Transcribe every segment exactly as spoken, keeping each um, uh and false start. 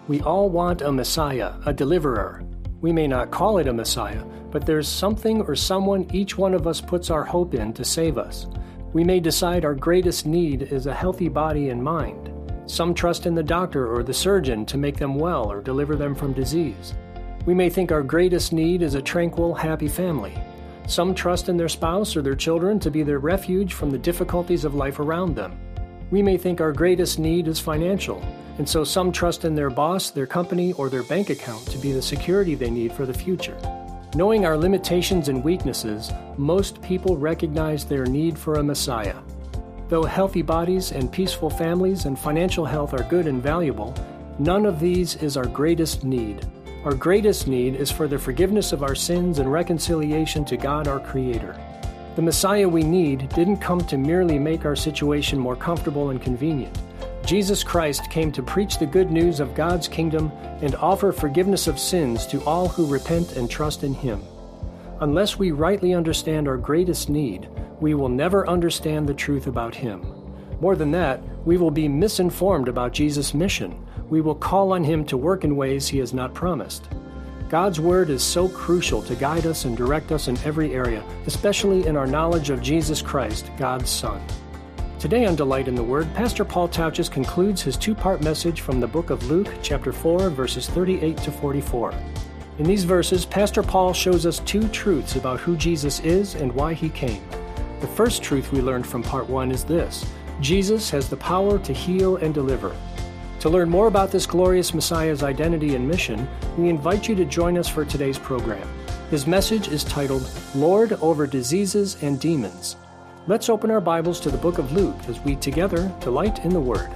We all want a Messiah, a deliverer. We may not call it a Messiah, but there's something or someone each one of us puts our hope in to save us. We may decide our greatest need is a healthy body and mind. Some trust in the doctor or the surgeon to make them well or deliver them from disease. We may think our greatest need is a tranquil, happy family. Some trust in their spouse or their children to be their refuge from the difficulties of life around them. We may think our greatest need is financial, and so some trust in their boss, their company, or their bank account to be the security they need for the future. Knowing our limitations and weaknesses, most people recognize their need for a Messiah. Though healthy bodies and peaceful families and financial health are good and valuable, none of these is our greatest need. Our greatest need is for the forgiveness of our sins and reconciliation to God our Creator. The Messiah we need didn't come to merely make our situation more comfortable and convenient. Jesus Christ came to preach the good news of God's kingdom and offer forgiveness of sins to all who repent and trust in Him. Unless we rightly understand our greatest need, we will never understand the truth about Him. More than that, we will be misinformed about Jesus' mission. We will call on Him to work in ways He has not promised. God's Word is so crucial to guide us and direct us in every area, especially in our knowledge of Jesus Christ, God's Son. Today on Delight in the Word, Pastor Paul Tauchus concludes his two-part message from the book of Luke, chapter four, verses thirty-eight to forty-four. In these verses, Pastor Paul shows us two truths about who Jesus is and why He came. The first truth we learned from part one is this: Jesus has the power to heal and deliver. To learn more about this glorious Messiah's identity and mission, we invite you to join us for today's program. His message is titled, Lord Over Diseases and Demons. Let's open our Bibles to the book of Luke as we together delight in the Word.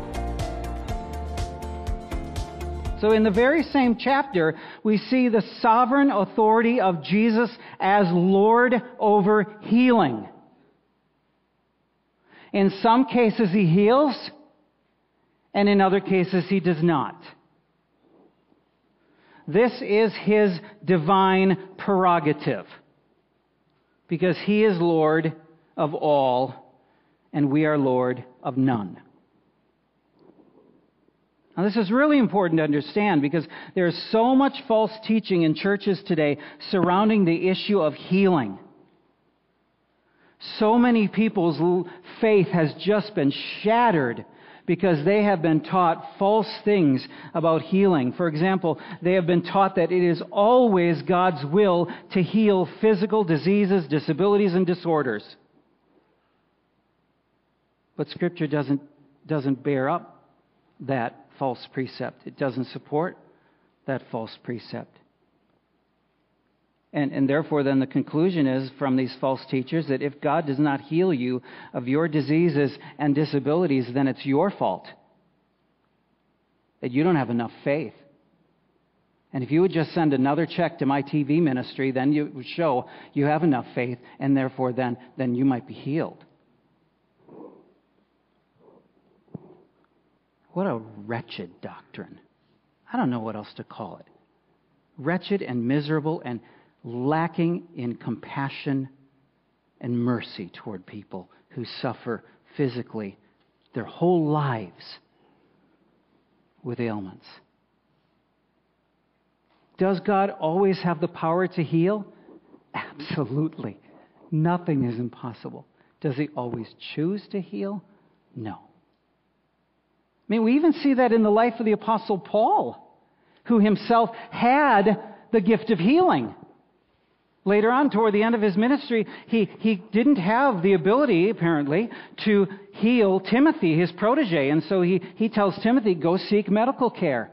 So in the very same chapter, we see the sovereign authority of Jesus as Lord over healing. In some cases He heals, and in other cases He does not. This is His divine prerogative, because He is Lord of all, and we are Lord of none. Now, this is really important to understand because there's so much false teaching in churches today surrounding the issue of healing. So many people's faith has just been shattered because they have been taught false things about healing. For example, they have been taught that it is always God's will to heal physical diseases, disabilities, and disorders. But Scripture doesn't, doesn't bear up that false precept. It doesn't support that false precept. And, and therefore, then the conclusion is from these false teachers that if God does not heal you of your diseases and disabilities, then it's your fault. That you don't have enough faith. And if you would just send another check to my T V ministry, then you would show you have enough faith, and therefore then, then you might be healed. What a wretched doctrine. I don't know what else to call it. Wretched and miserable and lacking in compassion and mercy toward people who suffer physically their whole lives with ailments. Does God always have the power to heal? Absolutely. Nothing is impossible. Does He always choose to heal? No. I mean, we even see that in the life of the Apostle Paul, who himself had the gift of healing. Later on, toward the end of his ministry, he, he didn't have the ability, apparently, to heal Timothy, his protege. And so he, he tells Timothy, go seek medical care.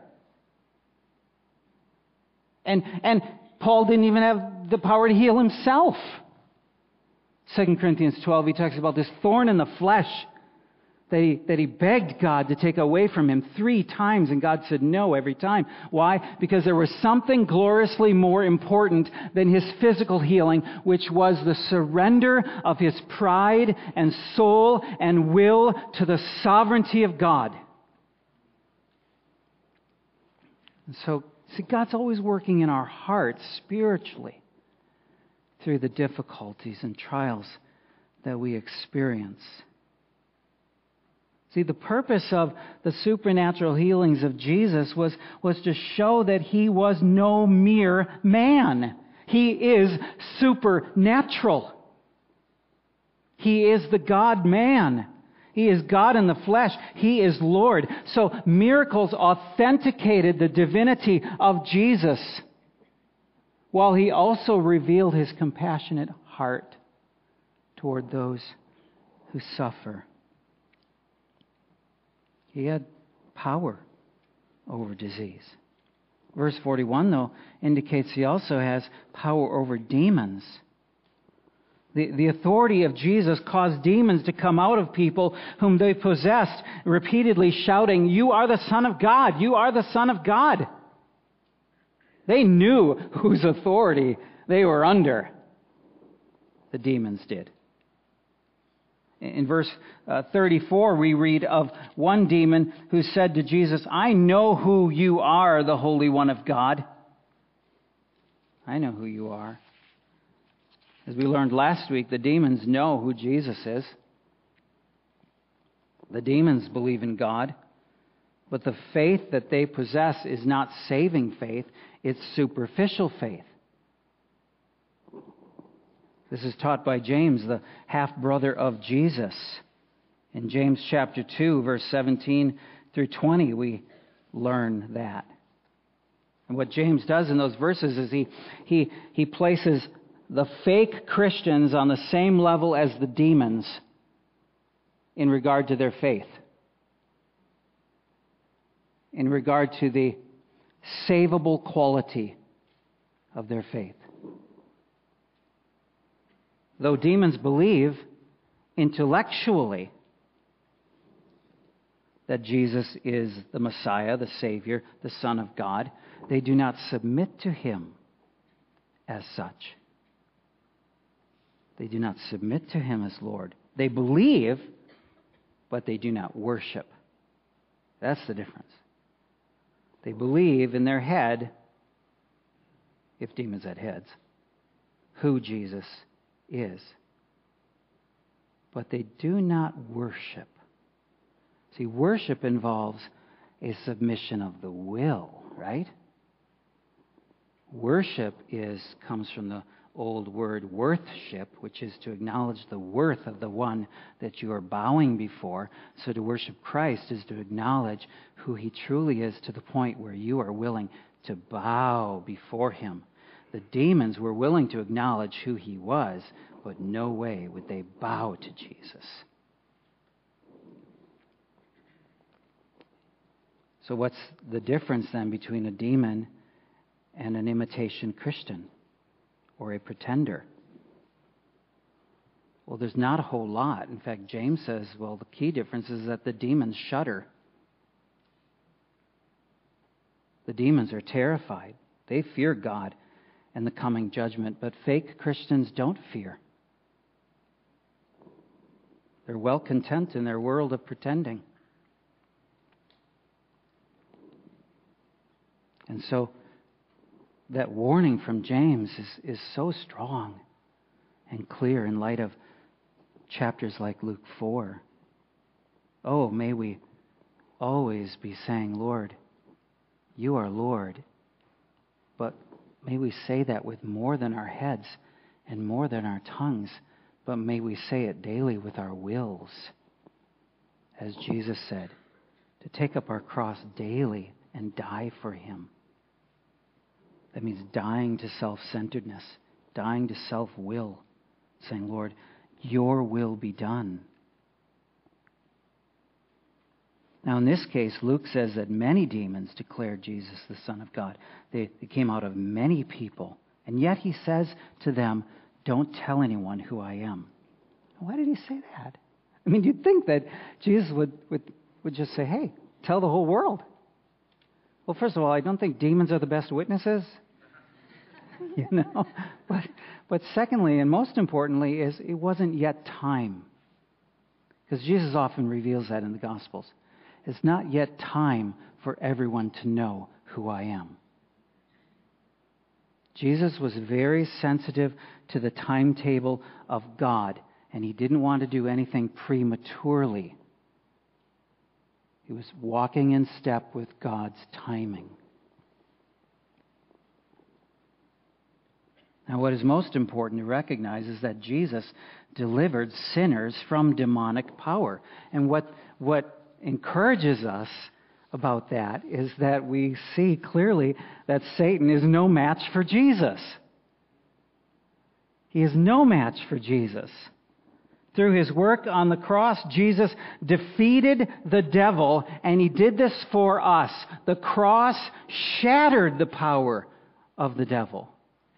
And, and Paul didn't even have the power to heal himself. Second Corinthians twelve, he talks about this thorn in the flesh that he, that he begged God to take away from him three times, and God said no every time. Why? Because there was something gloriously more important than his physical healing, which was the surrender of his pride and soul and will to the sovereignty of God. And so, see, God's always working in our hearts spiritually through the difficulties and trials that we experience. See, the purpose of the supernatural healings of Jesus was, was to show that he was no mere man. He is supernatural. He is the God-man. He is God in the flesh. He is Lord. So miracles authenticated the divinity of Jesus, while he also revealed his compassionate heart toward those who suffer. He had power over disease. Verse forty-one, though, indicates he also has power over demons. The, the authority of Jesus caused demons to come out of people whom they possessed, repeatedly shouting, "You are the Son of God! You are the Son of God!" They knew whose authority they were under. The demons did. In verse uh, thirty-four, we read of one demon who said to Jesus, "I know who you are, the Holy One of God." I know who you are. As we learned last week, the demons know who Jesus is. The demons believe in God, but the faith that they possess is not saving faith, it's superficial faith. This is taught by James, the half-brother of Jesus. In James chapter two, verse seventeen through twenty, we learn that. And what James does in those verses is he, he, he places the fake Christians on the same level as the demons in regard to their faith, in regard to the savable quality of their faith. Though demons believe intellectually that Jesus is the Messiah, the Savior, the Son of God, they do not submit to him as such. They do not submit to him as Lord. They believe, but they do not worship. That's the difference. They believe in their head, if demons had heads, who Jesus is. But they do not worship. See, worship involves a submission of the will, right? Worship is comes from the old word worthship, which is to acknowledge the worth of the one that you are bowing before. So to worship Christ is to acknowledge who he truly is, to the point where you are willing to bow before him. The demons were willing to acknowledge who he was, but no way would they bow to Jesus. So what's the difference then between a demon and an imitation Christian or a pretender? Well, there's not a whole lot. In fact, James says, well, the key difference is that the demons shudder. The demons are terrified. They fear God and the coming judgment, but fake Christians don't fear. They're well content in their world of pretending. And so that warning from James is, is so strong and clear in light of chapters like Luke four. Oh, may we always be saying, Lord, you are Lord. But may we say that with more than our heads and more than our tongues, but may we say it daily with our wills. As Jesus said, to take up our cross daily and die for him. That means dying to self-centeredness, dying to self-will, saying, Lord, your will be done. Now, in this case, Luke says that many demons declared Jesus the Son of God. They, they came out of many people. And yet he says to them, don't tell anyone who I am. Why did he say that? I mean, you'd think that Jesus would, would, would just say, hey, tell the whole world. Well, first of all, I don't think demons are the best witnesses. You know? But, but secondly, and most importantly, is it wasn't yet time. Because Jesus often reveals that in the Gospels. It's not yet time for everyone to know who I am. Jesus was very sensitive to the timetable of God, and he didn't want to do anything prematurely. He was walking in step with God's timing. Now, what is most important to recognize is that Jesus delivered sinners from demonic power. And what, what encourages us about that is that we see clearly that Satan is no match for Jesus. He is no match for Jesus. Through his work on the cross, Jesus defeated the devil, and he did this for us. The cross shattered the power of the devil.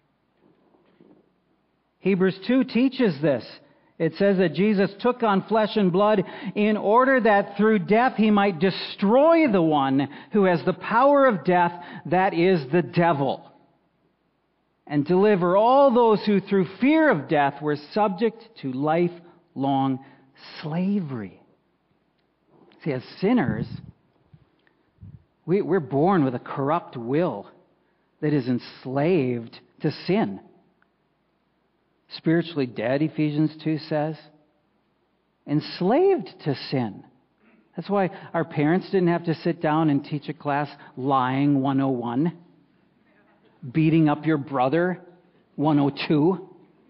Hebrews two teaches this. It says that Jesus took on flesh and blood in order that through death he might destroy the one who has the power of death, that is the devil, and deliver all those who through fear of death were subject to lifelong slavery. See, as sinners, we, we're born with a corrupt will that is enslaved to sin. Spiritually dead, Ephesians two says. Enslaved to sin. That's why our parents didn't have to sit down and teach a class lying one oh one. Beating up your brother one oh two.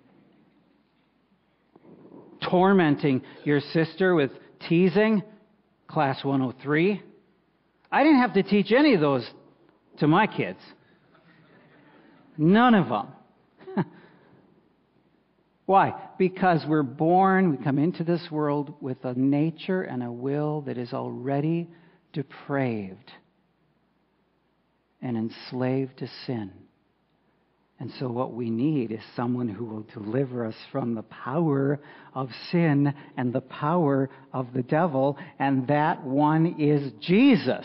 Tormenting your sister with teasing class one oh three. I didn't have to teach any of those to my kids. None of them. Why? Because we're born, we come into this world with a nature and a will that is already depraved and enslaved to sin. And so what we need is someone who will deliver us from the power of sin and the power of the devil, and that one is Jesus.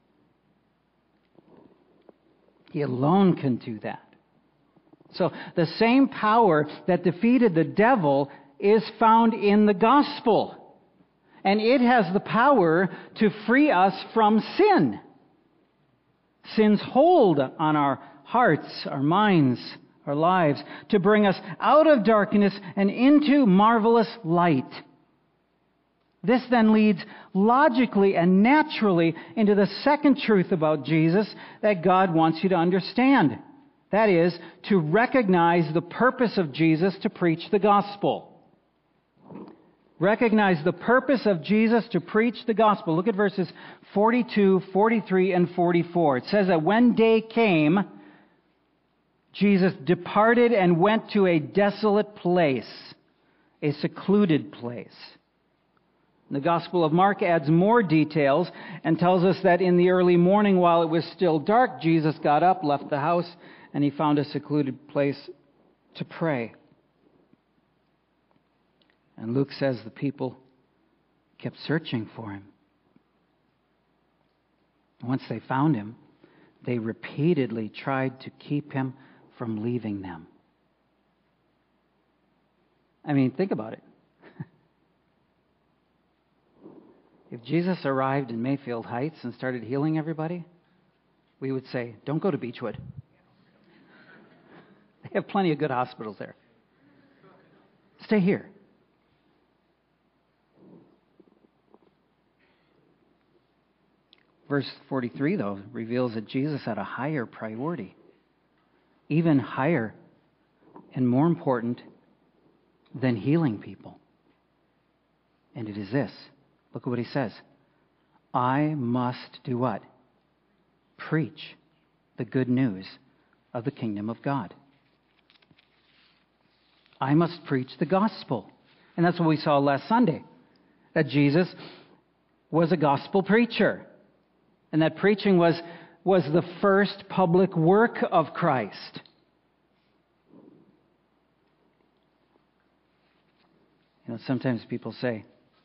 He alone can do that. So the same power that defeated the devil is found in the gospel. And it has the power to free us from sin. Sin's hold on our hearts, our minds, our lives, to bring us out of darkness and into marvelous light. This then leads logically and naturally into the second truth about Jesus that God wants you to understand. That is, to recognize the purpose of Jesus to preach the gospel. Recognize the purpose of Jesus to preach the gospel. Look at verses forty-two, forty-three, and forty-four. It says that when day came, Jesus departed and went to a desolate place, a secluded place. The Gospel of Mark adds more details and tells us that in the early morning, while it was still dark, Jesus got up, left the house, and he found a secluded place to pray. And Luke says the people kept searching for him. Once they found him, they repeatedly tried to keep him from leaving them. I mean, think about it. If Jesus arrived in Mayfield Heights and started healing everybody, we would say, don't go to Beechwood. They have plenty of good hospitals there. Stay here. Verse forty-three, though, reveals that Jesus had a higher priority. Even higher and more important than healing people. And it is this. Look at what he says. I must do what? Preach the good news of the kingdom of God. I must preach the gospel. And that's what we saw last Sunday. That Jesus was a gospel preacher. And that preaching was, was the first public work of Christ. You know, sometimes people say,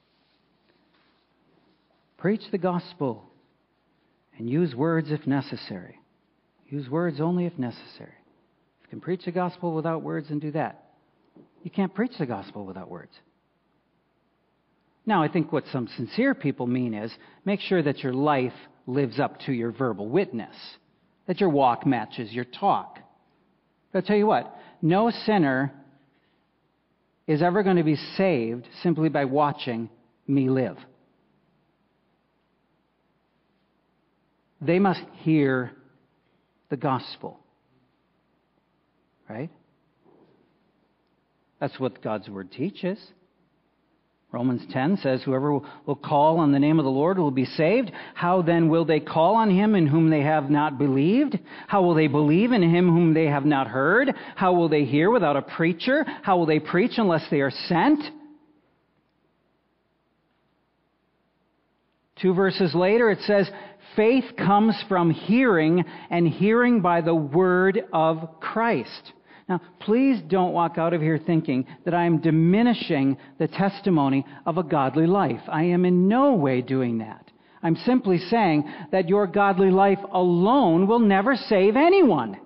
preach the gospel and use words if necessary. Use words only if necessary. If you can preach the gospel without words, then do that. You can't preach the gospel without words. Now, I think what some sincere people mean is make sure that your life lives up to your verbal witness, that your walk matches your talk. But I'll tell you what, no sinner is ever going to be saved simply by watching me live. They must hear the gospel. Right? That's what God's Word teaches. Romans ten says, whoever will call on the name of the Lord will be saved. How then will they call on him in whom they have not believed? How will they believe in him whom they have not heard? How will they hear without a preacher? How will they preach unless they are sent? Two verses later it says, faith comes from hearing, and hearing by the word of Christ. Now, please don't walk out of here thinking that I am diminishing the testimony of a godly life. I am in no way doing that. I'm simply saying that your godly life alone will never save anyone.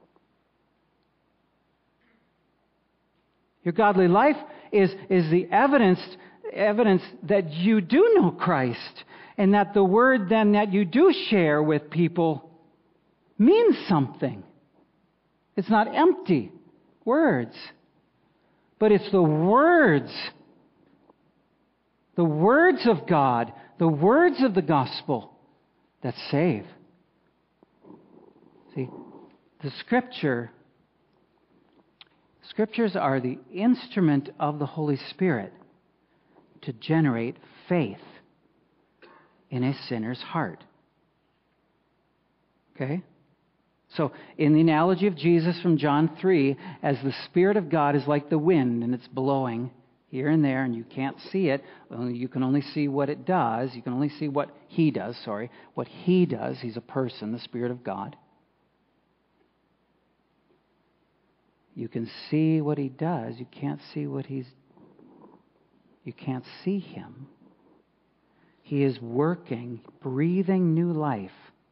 Your godly life is, is the evidence, evidence that you do know Christ, and that the word then that you do share with people means something. It's not empty words, but it's the words, the words of God, the words of the gospel that save. See, the Scripture, Scriptures are the instrument of the Holy Spirit to generate faith in a sinner's heart. Okay? So, in the analogy of Jesus from John three, as the Spirit of God is like the wind and it's blowing here and there and you can't see it, you can only see what it does. You can only see what He does, sorry. What He does, He's a person, the Spirit of God. You can see what He does. You can't see what He's... You can't see Him. He is working, breathing new life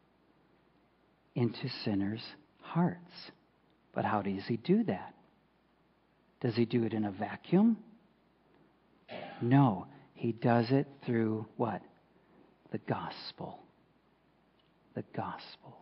into sinners' hearts. But how does He do that? Does He do it in a vacuum? No. He does it through what? The gospel. The gospel.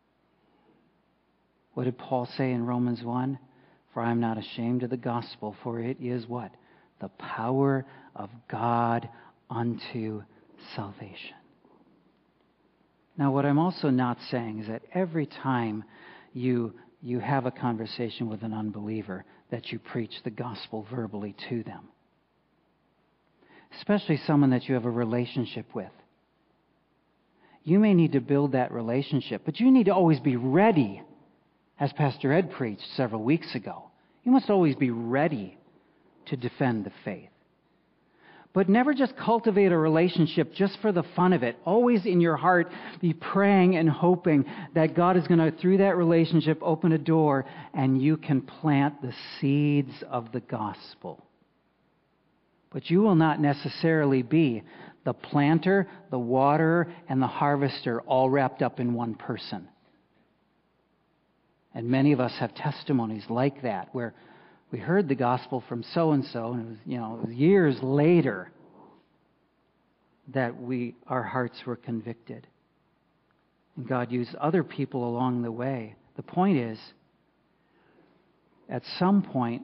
What did Paul say in Romans one? For I am not ashamed of the gospel, for it is what? The power of God unto salvation. Now, what I'm also not saying is that every time you, you have a conversation with an unbeliever, that you preach the gospel verbally to them. Especially someone that you have a relationship with. You may need to build that relationship, but you need to always be ready, as Pastor Ed preached several weeks ago. You must always be ready to defend the faith. But never just cultivate a relationship just for the fun of it. Always in your heart be praying and hoping that God is going to, through that relationship, open a door and you can plant the seeds of the gospel. But you will not necessarily be the planter, the waterer, and the harvester all wrapped up in one person. And many of us have testimonies like that, where we heard the gospel from so-and-so, and it was, you know, it was years later that we, our hearts were convicted. And God used other people along the way. The point is, at some point,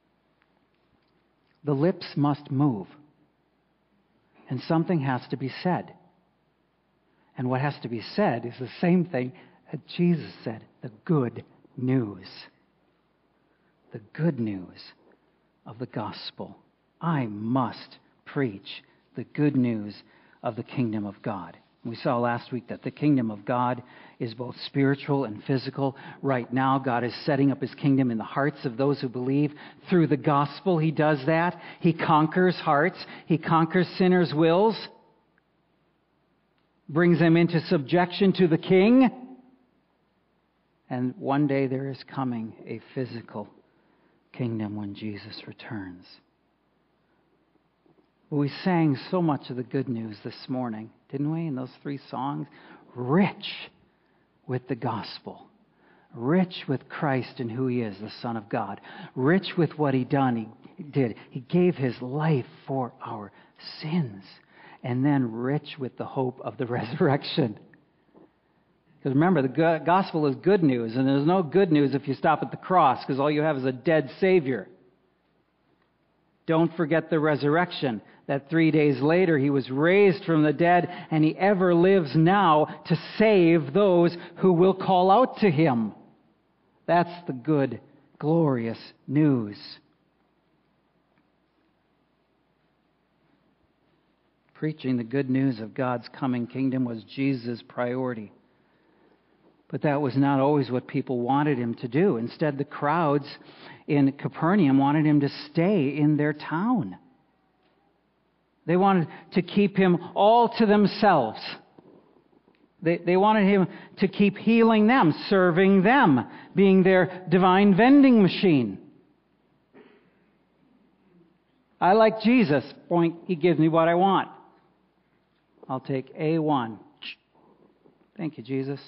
the lips must move. And something has to be said. And what has to be said is the same thing that Jesus said, the good news. The good news of the gospel. I must preach the good news of the kingdom of God. We saw last week that the kingdom of God is both spiritual and physical. Right now, God is setting up His kingdom in the hearts of those who believe. Through the gospel, He does that. He conquers hearts. He conquers sinners' wills. Brings them into subjection to the King. And one day there is coming a physical kingdom when Jesus returns. We sang so much of the good news this morning, didn't we, in those three songs? Rich with the gospel. Rich with Christ and who He is, the Son of God. Rich with what He done. He did. He gave His life for our sins. And then rich with the hope of the resurrection. Because remember, the gospel is good news, and there's no good news if you stop at the cross, because all you have is a dead Savior. Don't forget the resurrection, that three days later he was raised from the dead, and he ever lives now to save those who will call out to him. That's the good, glorious news. Preaching the good news of God's coming kingdom was Jesus' priority. But that was not always what people wanted him to do. Instead, the crowds in Capernaum wanted him to stay in their town. They wanted to keep him all to themselves. They, they wanted him to keep healing them, serving them, being their divine vending machine. I like Jesus. Point, he gives me what I want. I'll take A one. Thank you, Jesus.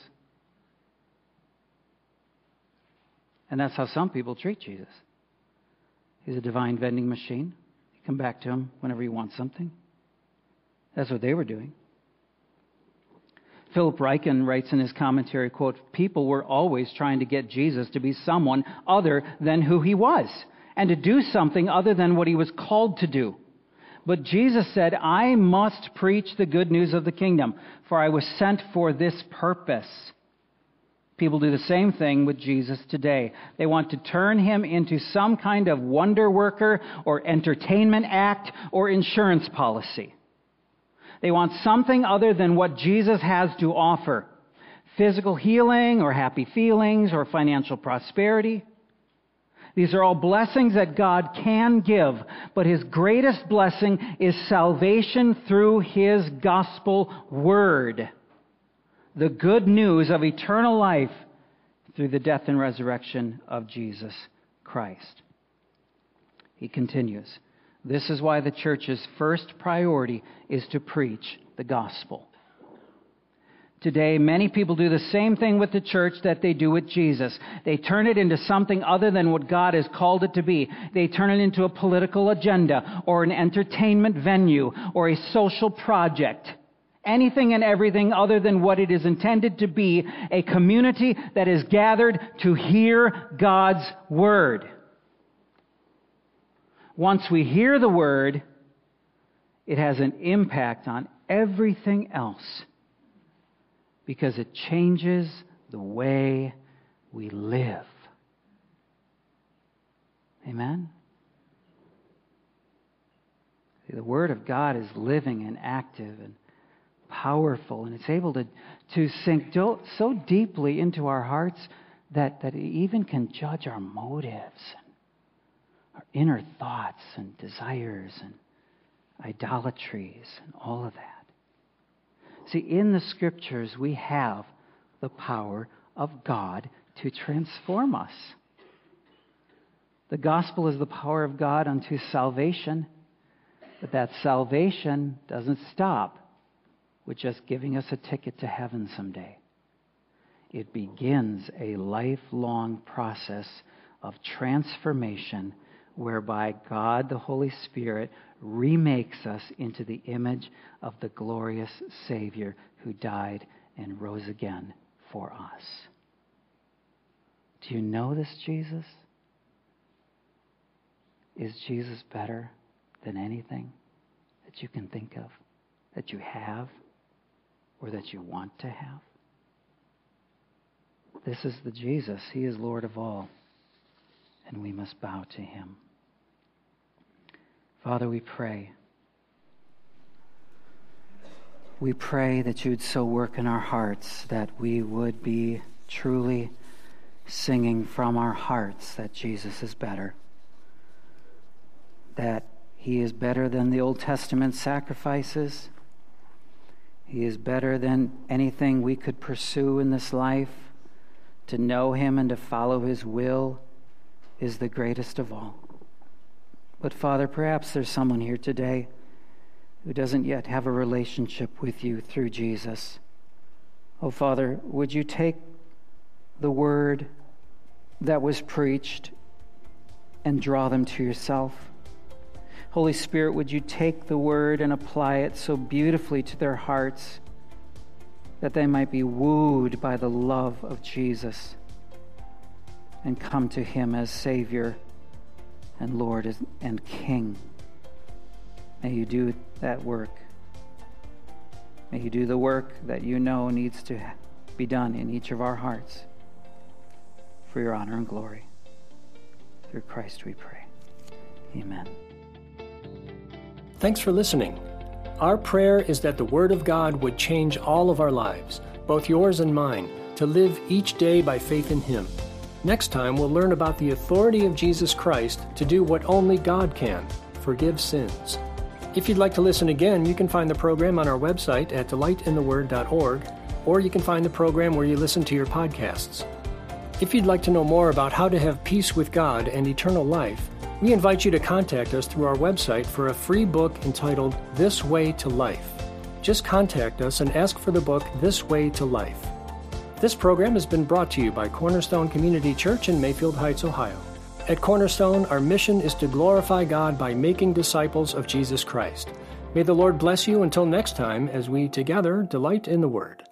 And that's how some people treat Jesus. He's a divine vending machine. You come back to him whenever you want something. That's what they were doing. Philip Ryken writes in his commentary, quote, people were always trying to get Jesus to be someone other than who he was, and to do something other than what he was called to do. But Jesus said, I must preach the good news of the kingdom, for I was sent for this purpose. People do the same thing with Jesus today. They want to turn him into some kind of wonder worker or entertainment act or insurance policy. They want something other than what Jesus has to offer. Physical healing or happy feelings or financial prosperity. These are all blessings that God can give, but his greatest blessing is salvation through his gospel word. The good news of eternal life through the death and resurrection of Jesus Christ. He continues, this is why the church's first priority is to preach the gospel. Today, many people do the same thing with the church that they do with Jesus. They turn it into something other than what God has called it to be. They turn it into a political agenda or an entertainment venue or a social project. Anything and everything other than what it is intended to be, a community that is gathered to hear God's word. Once we hear the word, it has an impact on everything else because it changes the way we live. Amen? See, the word of God is living and active and powerful, and it's able to, to sink do, so deeply into our hearts that, that it even can judge our motives, and our inner thoughts and desires and idolatries and all of that. See, in the Scriptures we have the power of God to transform us. The gospel is the power of God unto salvation, but that salvation doesn't stop with just giving us a ticket to heaven someday. It begins a lifelong process of transformation whereby God, the Holy Spirit, remakes us into the image of the glorious Savior who died and rose again for us. Do you know this Jesus? Is Jesus better than anything that you can think of, that you have, or that you want to have? This is the Jesus. He is Lord of all, and we must bow to him. Father, we pray. We pray that you would so work in our hearts that we would be truly singing from our hearts that Jesus is better, that he is better than the Old Testament sacrifices. He is better than anything we could pursue in this life. To know him and to follow his will is the greatest of all. But Father, perhaps there's someone here today who doesn't yet have a relationship with you through Jesus. Oh, Father, would you take the word that was preached and draw them to yourself? Holy Spirit, would you take the word and apply it so beautifully to their hearts that they might be wooed by the love of Jesus and come to him as Savior and Lord and King. May you do that work. May you do the work that you know needs to be done in each of our hearts for your honor and glory. Through Christ we pray. Amen. Thanks for listening. Our prayer is that the Word of God would change all of our lives, both yours and mine, to live each day by faith in Him. Next time, we'll learn about the authority of Jesus Christ to do what only God can, forgive sins. If you'd like to listen again, you can find the program on our website at delight in the word dot org, or you can find the program where you listen to your podcasts. If you'd like to know more about how to have peace with God and eternal life, we invite you to contact us through our website for a free book entitled This Way to Life. Just contact us and ask for the book This Way to Life. This program has been brought to you by Cornerstone Community Church in Mayfield Heights, Ohio. At Cornerstone, our mission is to glorify God by making disciples of Jesus Christ. May the Lord bless you until next time as we together delight in the Word.